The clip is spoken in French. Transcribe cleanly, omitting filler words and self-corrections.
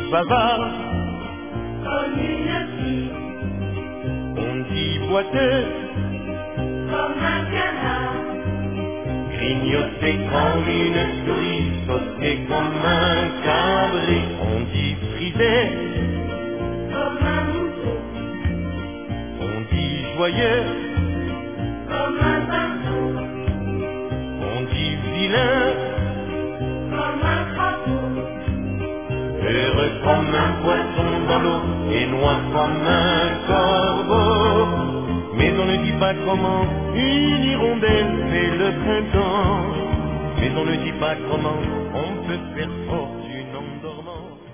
bavard, comme une fille, on dit boiteux, comme un canard, grignoté comme une souris, sauté comme un cabri, on dit frisé, comme un mouton, on dit joyeux, comme un pinceau, on dit vilain, comme un crapaud, heureux comme un poisson dans l'eau et noir comme un corbeau. Mais on ne dit pas comment une hirondelle fait le printemps. Mais on ne dit pas comment on peut faire fortune en dormant.